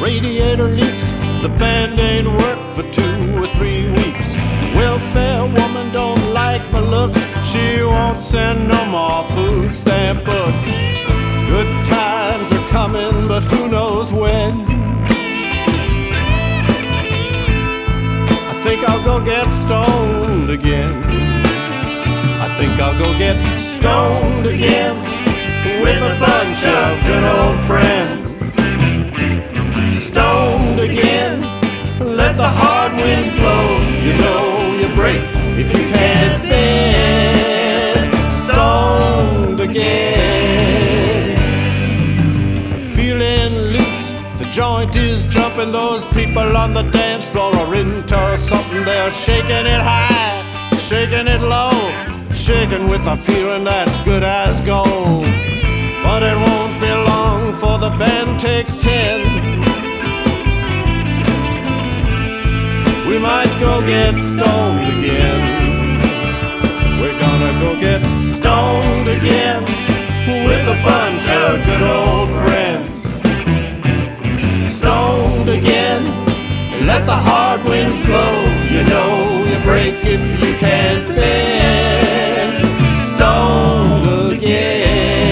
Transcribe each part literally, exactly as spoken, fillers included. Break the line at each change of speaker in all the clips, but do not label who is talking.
radiator leaks, the band ain't worked for two or three weeks. Welfare woman don't like my looks, she won't send no more food stamp books. Good times are coming, but who knows when. I think I'll go get stoned again. I think I'll go get stoned again with a bunch of good old friends. Stoned again, let the hard winds blow. You know you break if you can't bend. Stoned again. Feeling loose, the joint is jumping. Those people on the dance floor are into something. They're shaking it high, shaking it low, shaking with a feeling that's good as gold. But it won't be long for the band takes ten. We might go get stoned again. We're gonna go get stoned again with a bunch of good old friends. Stoned again, let the hard winds blow. You know you break if you can't bend. Stoned again.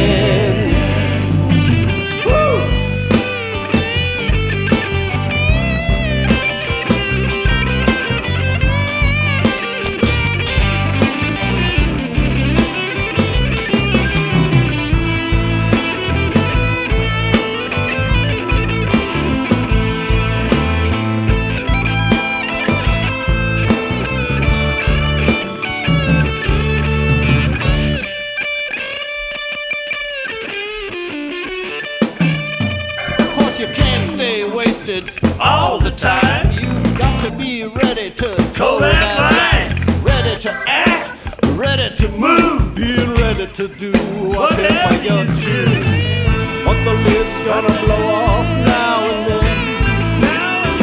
You can't stay wasted all the time. You've got to be ready to toe that line, ready to act, ready to move, being ready to do whatever you choose. But the lid's gonna blow off now and then. Now and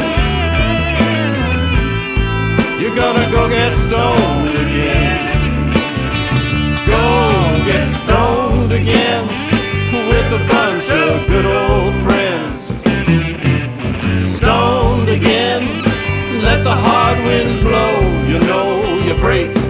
then. You're gonna go get stoned again. Go get stoned again with a bunch of good old friends. Stoned again, let the hard winds blow. You know you break